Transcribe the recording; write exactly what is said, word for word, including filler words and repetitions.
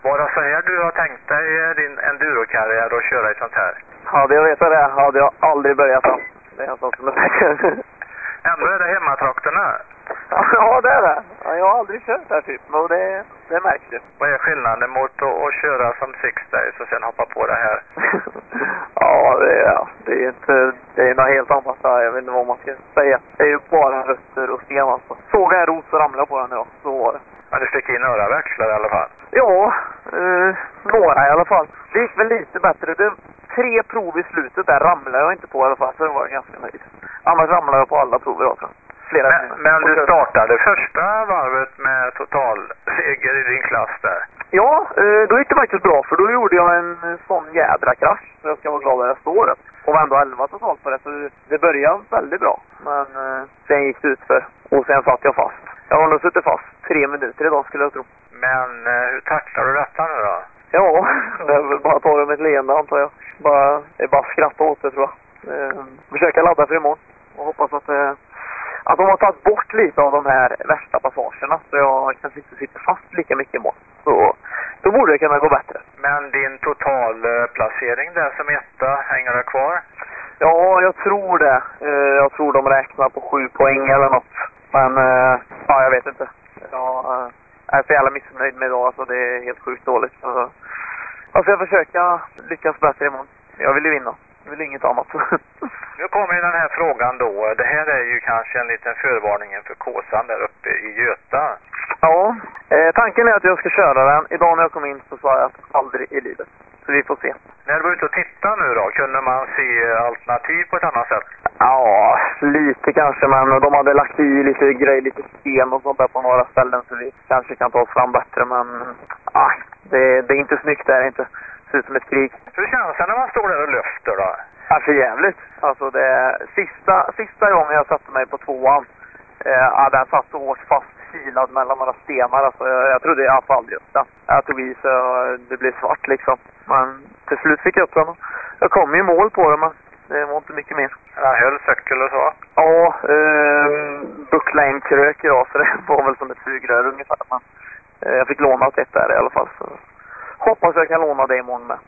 Var det så här du har tänkt dig din endurokarriär och köra i sånt här? Hade jag vetat det hade jag aldrig börjat fram. Det är en sak som är säker. Ändå är det hemmatrakterna. Ja, det är det. Ja, jag har aldrig kört här typ, men det, det märks ju. Vad är skillnaden mot att, att köra som six days och sen hoppa på det här? Ja, det är, ja, det är inte, det är något helt annat. Jag vet inte vad man ska säga. Det är ju bara rötter och sten alltså. Såg en ros och ramlade på den nu, så var det. Men du fick in några växlar i alla fall? Ja, eh, några i alla fall. Det gick väl lite bättre. Det, tre prov i slutet där ramlade jag inte på i alla fall, så det var ganska nöjd. Annars ramlade jag på alla prover också. Flera men, men du startade första varvet med total seger i din klass där? Ja, eh, då gick det faktiskt bra, för då gjorde jag en sån jädra krasch. Så jag ska vara glad att jag står upp. Och var ändå elva totalt på det, så det började väldigt bra. Men eh, sen gick det ut för och sen satt jag fast. Jag har nog suttit fast tre minuter idag skulle jag tro. Men eh, hur tacklar du detta nu då? Ja, det är väl bara att ta det med ett leende antar jag. Bara, det är bara skratta åt det tror jag. Eh, försöka ladda för imorgon. Och hoppas att, eh, att de har tagit bort lite av de här värsta passagerna. Så jag kanske inte sitter fast lika mycket imorgon. Så då borde det kunna gå bättre. Men din totalplacering där som etta, hänger det kvar? Ja, jag tror det. Eh, jag tror de räknar på sju poäng eller något. Men eh, ja, jag vet inte. Jag eh, är så jävla missnöjd med idag. Alltså, det är helt sjukt dåligt. Så, alltså jag försöker lyckas bättre imorgon. Jag vill ju vinna. Jag vill inget annat. Nu kommer ju den här frågan då. Det här är ju kanske en liten förvarning för Kåsan där uppe i Göta. Ja, eh, tanken är att jag ska köra den. Idag när jag kom in så sa jag att aldrig i livet. Så vi får se. När du var ute och titta nu då, kunde man se alternativ på ett annat sätt? Ja, lite kanske, men de hade lagt i lite grejer, lite sten och sånt där på några ställen så vi kanske kan ta oss fram bättre, men ah, det, det är inte snyggt där, inte. Det ser ut som ett krig. Hur känns det när man står där och lyfter då? Ja, för jävligt. Alltså det sista, sista gången jag satte mig på tvåan, eh, ja, den satt så hårt fast kilad mellan några stenar. Alltså, jag, jag trodde jag hade aldrig upp den. Jag tog i så det blev svart liksom. Men till slut fick jag upp den. Jag kom ju mål på det, men det var inte mycket mer. Ja, höll cykel och så? Ja, eh, buckla en krök ja, så det var väl som ett sugrör ungefär. Men eh, jag fick låna ett där i alla fall. Så hoppas jag kan låna det imorgon med.